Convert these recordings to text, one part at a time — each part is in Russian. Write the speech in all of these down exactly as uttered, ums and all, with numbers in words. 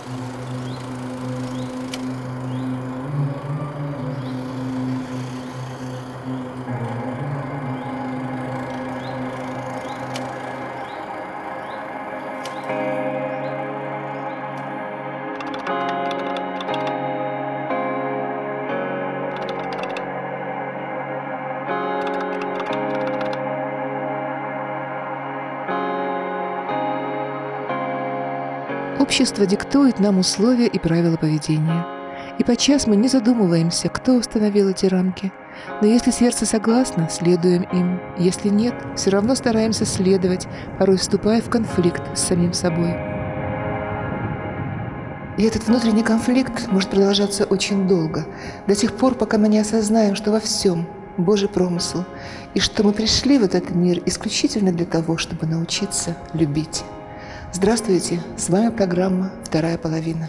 Общество диктует нам условия и правила поведения. И подчас мы не задумываемся, кто установил эти рамки. Но если сердце согласно, следуем им. Если нет, все равно стараемся следовать, порой вступая в конфликт с самим собой. И этот внутренний конфликт может продолжаться очень долго, до тех пор, пока мы не осознаем, что во всем Божий промысел, и что мы пришли в этот мир исключительно для того, чтобы научиться любить. Здравствуйте, с вами программа «Вторая половина».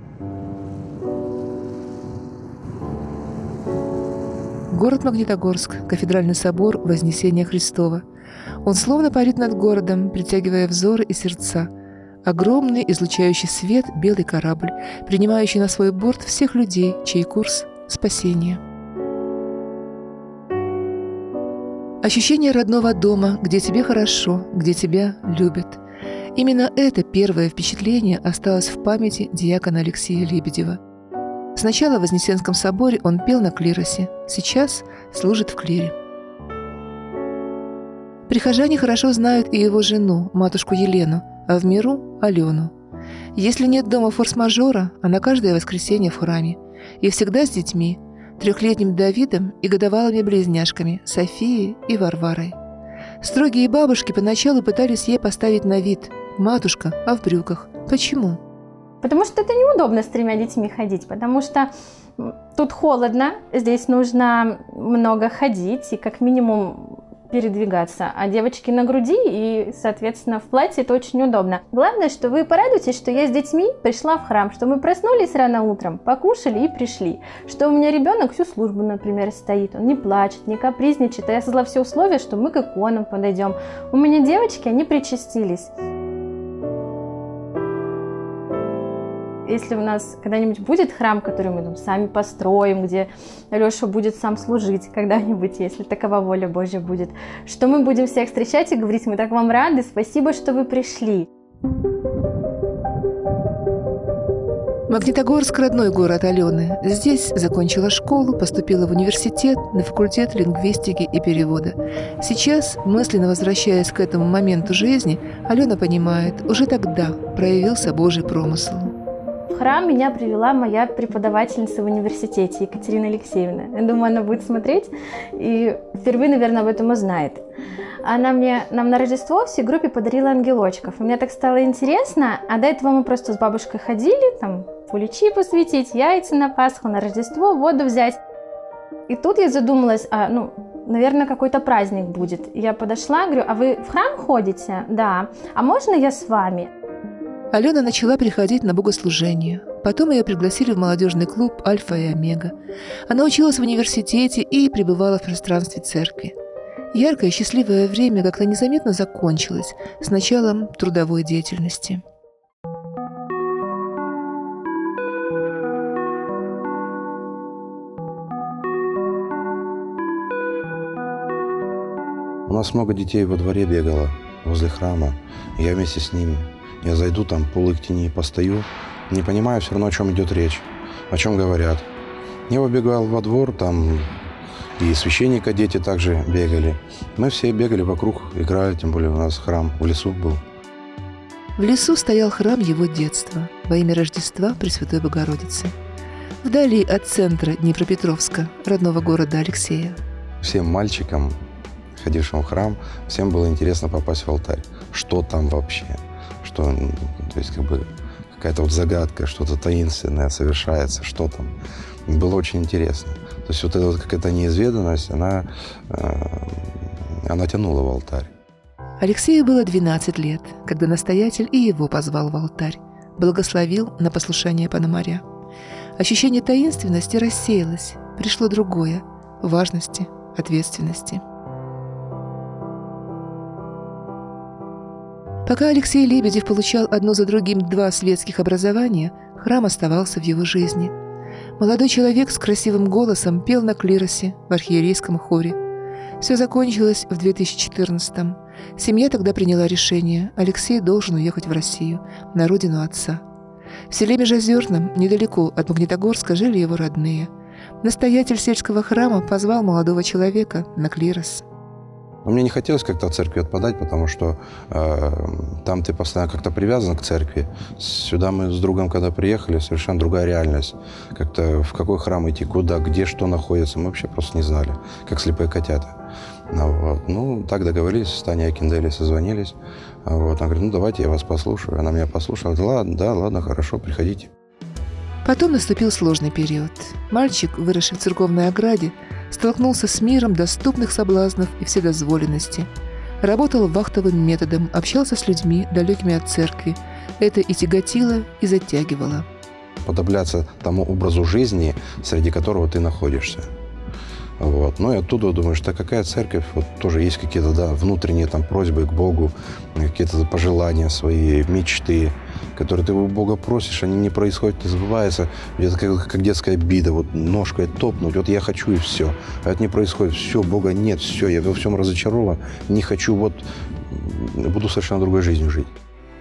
Город Магнитогорск, кафедральный собор Вознесения Христова. Он словно парит над городом, притягивая взоры и сердца. Огромный, излучающий свет, белый корабль, принимающий на свой борт всех людей, чей курс – спасение. Ощущение родного дома, где тебе хорошо, где тебя любят. Именно это первое впечатление осталось в памяти диакона Алексея Лебедева. Сначала в Вознесенском соборе он пел на клиросе, сейчас служит в клире. Прихожане хорошо знают и его жену, матушку Елену, а в миру – Алену. Если нет дома форс-мажора, она каждое воскресенье в храме. И всегда с детьми, трехлетним Давидом и годовалыми близняшками Софией и Варварой. Строгие бабушки поначалу пытались ей поставить на вид. Матушка, а в брюках. Почему? Потому что это неудобно с тремя детьми ходить, потому что тут холодно, здесь нужно много ходить и как минимум передвигаться, а девочки на груди и, соответственно, в платье это очень удобно. Главное, что вы порадуетесь, что я с детьми пришла в храм, что мы проснулись рано утром, покушали и пришли, что у меня ребенок всю службу, например, стоит, он не плачет, не капризничает, а я создала все условия, что мы к иконам подойдем. У меня девочки, они причастились. Если у нас когда-нибудь будет храм, который мы там сами построим, где Леша будет сам служить когда-нибудь, если такова воля Божья будет, что мы будем всех встречать и говорить: мы так вам рады, спасибо, что вы пришли. Магнитогорск – родной город Алены. Здесь закончила школу, поступила в университет, на факультет лингвистики и перевода. Сейчас, мысленно возвращаясь к этому моменту жизни, Алена понимает, уже тогда проявился Божий промысел. В храм меня привела моя преподавательница в университете, Екатерина Алексеевна. Я думаю, она будет смотреть и впервые, наверное, об этом узнает. Она мне, нам на Рождество всей группе подарила ангелочков. И мне так стало интересно, а до этого мы просто с бабушкой ходили, там, куличи посвятить, яйца на Пасху, на Рождество, воду взять. И тут я задумалась, а, ну, наверное, какой-то праздник будет. Я подошла, говорю: а вы в храм ходите? Да. А можно я с вами? Алена начала приходить на богослужение. Потом ее пригласили в молодежный клуб «Альфа и Омега». Она училась в университете и пребывала в пространстве церкви. Яркое, счастливое время как-то незаметно закончилось с началом трудовой деятельности. У нас много детей во дворе бегало, возле храма. Я вместе с ними. Я зайду там, пол их тени постою, не понимаю все равно, о чем идет речь, о чем говорят. Я выбегал во двор, там и священника дети также бегали. Мы все бегали вокруг, играли, тем более у нас храм в лесу был. В лесу стоял храм его детства во имя Рождества Пресвятой Богородицы. Вдали от центра Днепропетровска, родного города Алексея. Всем мальчикам, ходившим в храм, всем было интересно попасть в алтарь. Что там вообще? Что, то есть, как бы какая-то вот загадка, что-то таинственное совершается, что там. Было очень интересно. То есть вот эта вот какая-то неизведанность, она, она тянула в алтарь. Алексею было двенадцать лет, когда настоятель и его позвал в алтарь, благословил на послушание Пономаря. Ощущение таинственности рассеялось, пришло другое – важности, ответственности. Пока Алексей Лебедев получал одно за другим два светских образования, храм оставался в его жизни. Молодой человек с красивым голосом пел на клиросе в архиерейском хоре. Все закончилось в две тысячи четырнадцатом. Семья тогда приняла решение: Алексей должен уехать в Россию, на родину отца. В селе Межозерном, недалеко от Магнитогорска, жили его родные. Настоятель сельского храма позвал молодого человека на клирос. Мне не хотелось как-то от церкви отпадать, потому что э, там ты постоянно как-то привязан к церкви. Сюда мы с другом, когда приехали, совершенно другая реальность. Как-то в какой храм идти, куда, где, что находится, мы вообще просто не знали, как слепые котята. Ну, вот. ну так договорились, с Таней Акиндели созвонились. Вот. Она говорит: ну давайте я вас послушаю. Она меня послушала. Ладно, да, ладно, хорошо, приходите. Потом наступил сложный период. Мальчик, выросший в церковной ограде, столкнулся с миром доступных соблазнов и вседозволенности. Работал вахтовым методом, общался с людьми, далекими от церкви. Это и тяготило, и затягивало. Подобляться тому образу жизни, среди которого ты находишься. Вот. Ну и оттуда думаешь, что какая церковь, вот тоже есть какие-то, да, внутренние там просьбы к Богу, какие-то пожелания свои, мечты, которые ты у Бога просишь, они не происходят, не сбываются. Это как, как детская обида, вот ножкой топнуть, вот я хочу и все. А это не происходит, все, Бога нет, все, я во всем разочарован, не хочу, вот буду совершенно другой жизнью жить.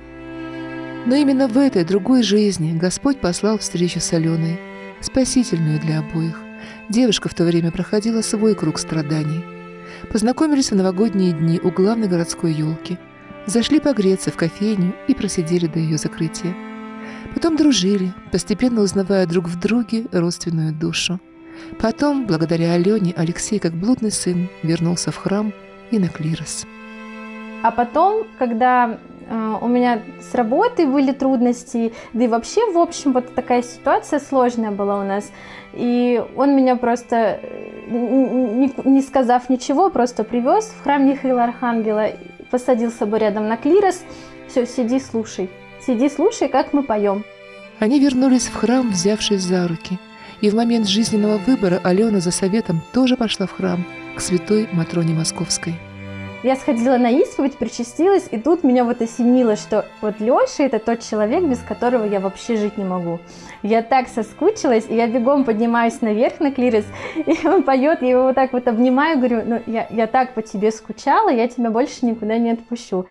Но именно в этой другой жизни Господь послал встречу с Аленой, спасительную для обоих. Девушка в то время проходила свой круг страданий. Познакомились в новогодние дни у главной городской елки. Зашли погреться в кофейню и просидели до ее закрытия. Потом дружили, постепенно узнавая друг в друге родственную душу. Потом, благодаря Алене, Алексей, как блудный сын, вернулся в храм и на клирос. А потом, когда э, у меня с работой были трудности, да и вообще, в общем, вот такая ситуация сложная была у нас, и он меня просто, не, не сказав ничего, просто привез в храм Михаила Архангела, посадил с собой рядом на клирос. Все, сиди, слушай. Сиди, слушай, как мы поем. Они вернулись в храм, взявшись за руки. И в момент жизненного выбора Алена за советом тоже пошла в храм, к святой Матроне Московской. Я сходила на исповедь, причастилась, и тут меня вот осенило, что вот Леша – это тот человек, без которого я вообще жить не могу. Я так соскучилась, и я бегом поднимаюсь наверх на клирос, и он поет, я его вот так вот обнимаю, говорю: ну, я, я так по тебе скучала, я тебя больше никуда не отпущу.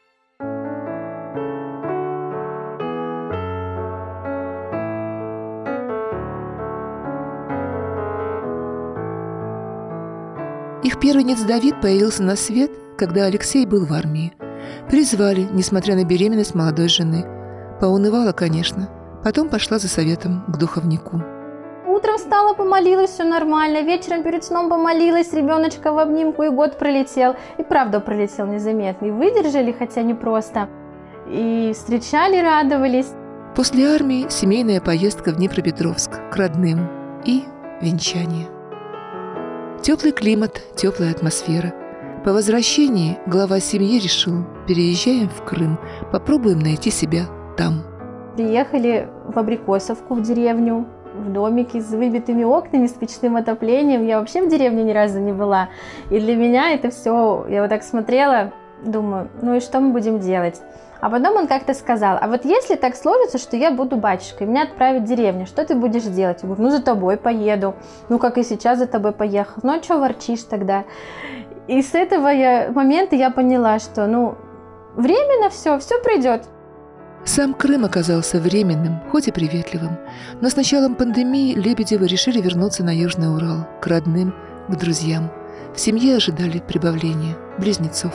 Их первенец Давид появился на свет, когда Алексей был в армии. Призвали, несмотря на беременность молодой жены. Поунывала, конечно. Потом пошла за советом к духовнику. Утром встала, помолилась, все нормально. Вечером перед сном помолилась, ребеночка в обнимку, и год пролетел. И правда пролетел незаметно. И выдержали, хотя непросто. И встречали, радовались. После армии семейная поездка в Днепропетровск к родным и венчание. Теплый климат, теплая атмосфера. По возвращении глава семьи решил: переезжаем в Крым, попробуем найти себя там. Приехали в Абрикосовку, в деревню, в домике с выбитыми окнами, с печным отоплением. Я вообще в деревне ни разу не была. И для меня это все, я вот так смотрела, думаю, ну и что мы будем делать? А потом он как-то сказал: а вот если так сложится, что я буду батюшкой, меня отправят в деревню, что ты будешь делать? Я говорю: ну за тобой поеду. Ну как и сейчас за тобой поехал. Ну а что ворчишь тогда? И с этого я, момента я поняла, что ну временно все, все пройдет. Сам Крым оказался временным, хоть и приветливым. Но с началом пандемии Лебедевы решили вернуться на Южный Урал, к родным, к друзьям. В семье ожидали прибавления близнецов.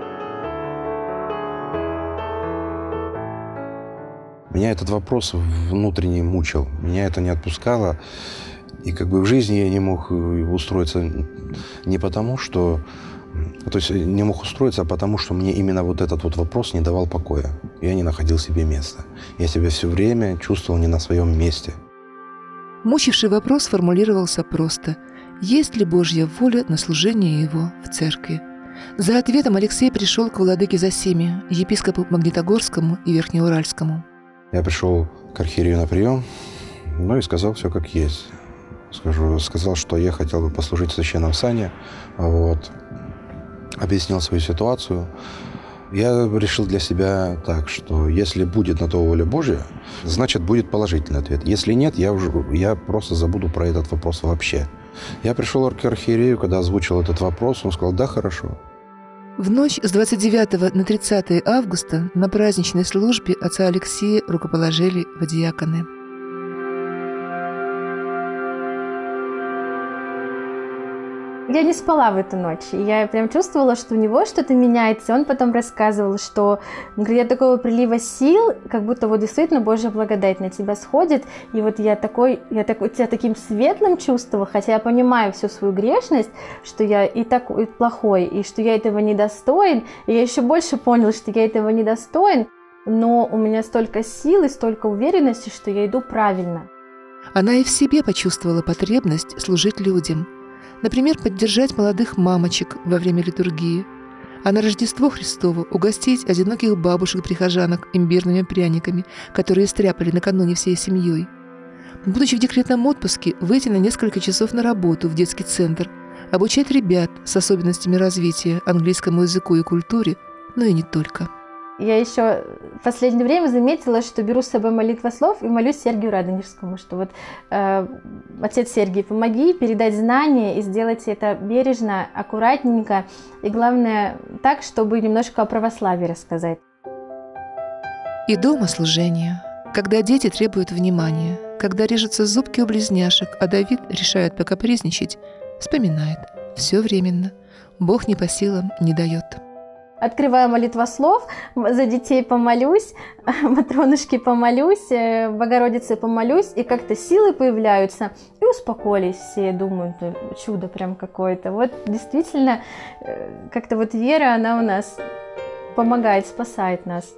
Меня этот вопрос внутренне мучил, меня это не отпускало. И как бы в жизни я не мог устроиться не потому, что... То есть не мог устроиться, а потому, что мне именно вот этот вот вопрос не давал покоя. Я не находил себе места. Я себя все время чувствовал не на своем месте. Мучивший вопрос формулировался просто: есть ли Божья воля на служение его в церкви? За ответом Алексей пришел к владыке Зосиме, епископу Магнитогорскому и Верхнеуральскому. Я пришел к архиерею на прием, ну и сказал все как есть. Скажу, сказал, что я хотел бы послужить в священном сане, вот. Объяснил свою ситуацию. Я решил для себя так, что если будет на то воля Божья, значит, будет положительный ответ. Если нет, я, уже, я просто забуду про этот вопрос вообще. Я пришел к архиерею, когда озвучил этот вопрос, он сказал: да, хорошо. В ночь с двадцать девятого на тридцатое августа на праздничной службе отца Алексея рукоположили в диаконы. Я не спала в эту ночь, и я прям чувствовала, что у него что-то меняется. Он потом рассказывал, что говорит, я такого прилива сил, как будто вот действительно Божья благодать на тебя сходит, и вот я такой, я такой, тебя таким светлым чувствовала, хотя я понимаю всю свою грешность, что я и такой плохой, и что я этого недостоин, и я еще больше поняла, что я этого недостоин, но у меня столько сил и столько уверенности, что я иду правильно. Она и в себе почувствовала потребность служить людям. Например, поддержать молодых мамочек во время литургии, а на Рождество Христово угостить одиноких бабушек-прихожанок имбирными пряниками, которые стряпали накануне всей семьей. Будучи в декретном отпуске, выйти на несколько часов на работу в детский центр, обучать ребят с особенностями развития английскому языку и культуре, но и не только. Я еще в последнее время заметила, что беру с собой молитвослов и молюсь Сергию Радонежскому, что вот э, отец Сергий, помоги передать знания и сделать это бережно, аккуратненько и, главное, так, чтобы немножко о православии рассказать. И дома служение, когда дети требуют внимания, когда режутся зубки у близняшек, а Давид решает покапризничать, вспоминает: все временно, Бог не по силам не дает. Открываю молитвослов, за детей помолюсь, Матронушке помолюсь, Богородице помолюсь, и как-то силы появляются, и успокоились все, думают, чудо прям какое-то. Вот действительно, как-то вот вера, она у нас помогает, спасает нас.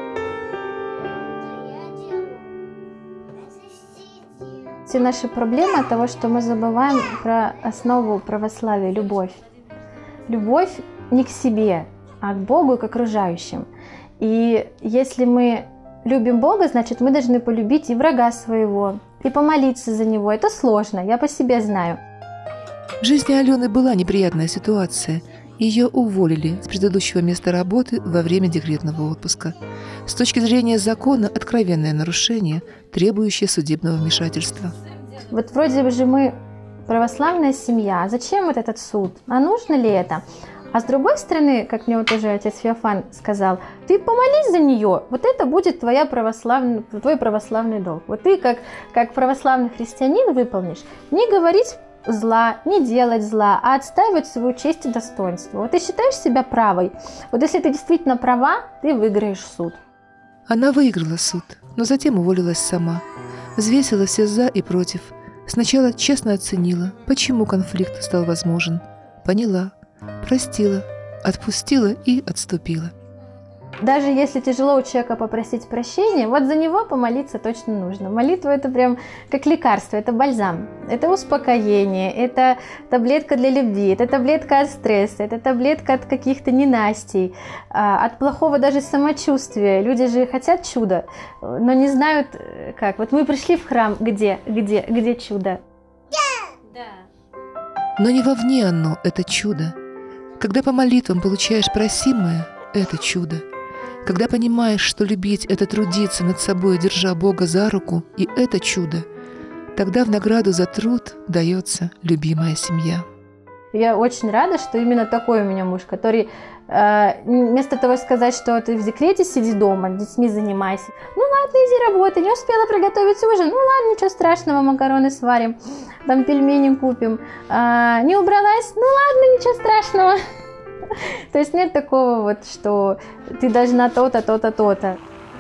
Все наши проблемы от того, что мы забываем про основу православия – любовь. Любовь не к себе, а к Богу и к окружающим. И если мы любим Бога, значит, мы должны полюбить и врага своего, и помолиться за него. Это сложно, я по себе знаю. В жизни Алены была неприятная ситуация. Ее уволили с предыдущего места работы во время декретного отпуска. С точки зрения закона, откровенное нарушение, требующее судебного вмешательства. Вот вроде бы же мы православная семья, зачем вот этот суд? А нужно ли это? А с другой стороны, как мне вот тоже отец Феофан сказал, ты помолись за нее, вот это будет твоя православный, твой православный долг. Вот ты как, как православный христианин выполнишь. Не говорить зла, не делать зла, а отстаивать свою честь и достоинство. Вот ты считаешь себя правой, вот если ты действительно права, ты выиграешь суд. Она выиграла суд, но затем уволилась сама. Взвесила все «за» и «против». Сначала честно оценила, почему конфликт стал возможен. Поняла. Простила, отпустила и отступила. Даже если тяжело у человека попросить прощения, вот за него помолиться точно нужно. Молитва – это прям как лекарство, это бальзам, это успокоение, это таблетка для любви, это таблетка от стресса, это таблетка от каких-то ненастий, от плохого даже самочувствия. Люди же хотят чуда, но не знают как. Вот мы пришли в храм, где, где, где чудо? Но не вовне оно, это чудо. Когда по молитвам получаешь просимое, это чудо. Когда понимаешь, что любить – это трудиться над собой, держа Бога за руку, и это чудо, тогда в награду за труд дается любимая семья. Я очень рада, что именно такой у меня муж, который э, вместо того сказать, что ты в декрете, сиди дома, детьми занимайся. Ну ладно, иди работай, не успела приготовить ужин, ну ладно, ничего страшного, макароны сварим, там пельмени купим. Э, не убралась, ну ладно, ничего страшного. То есть нет такого вот, что ты должна то-то, то-то, то-то.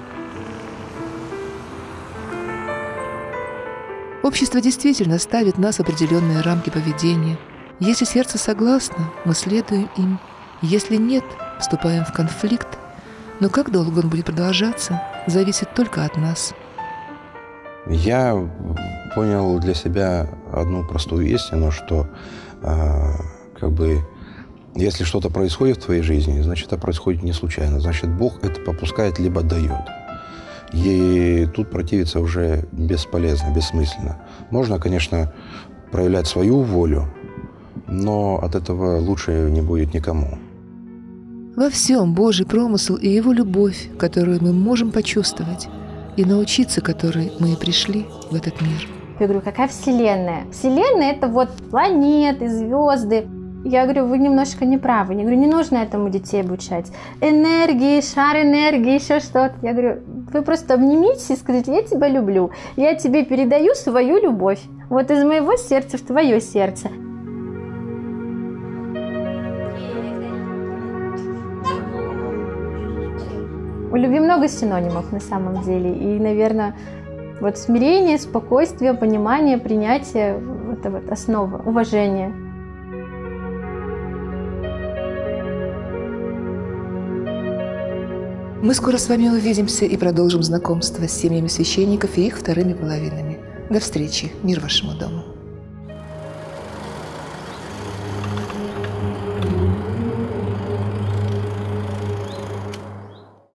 Общество действительно ставит нас в определенные рамки поведения. Если сердце согласно, мы следуем им. Если нет, вступаем в конфликт. Но как долго он будет продолжаться, зависит только от нас. Я понял для себя одну простую истину, что э, как бы если что-то происходит в твоей жизни, значит, это происходит не случайно. Значит, Бог это попускает, либо дает. И тут противиться уже бесполезно, бессмысленно. Можно, конечно, проявлять свою волю, но от этого лучше не будет никому. Во всем Божий промысел и Его любовь, которую мы можем почувствовать, и научиться которой мы и пришли в этот мир. Я говорю, какая Вселенная? Вселенная — это вот планеты, звезды. Я говорю, вы немножко не правы. Я говорю, не нужно этому детей обучать. Энергии, шар энергии, еще что-то. Я говорю, вы просто обнимитесь и скажите, я тебя люблю. Я тебе передаю свою любовь. Вот из моего сердца в твое сердце. У любви много синонимов на самом деле. И, наверное, вот смирение, спокойствие, понимание, принятие – это вот основа, уважение. Мы скоро с вами увидимся и продолжим знакомство с семьями священников и их вторыми половинами. До встречи. Мир вашему дому.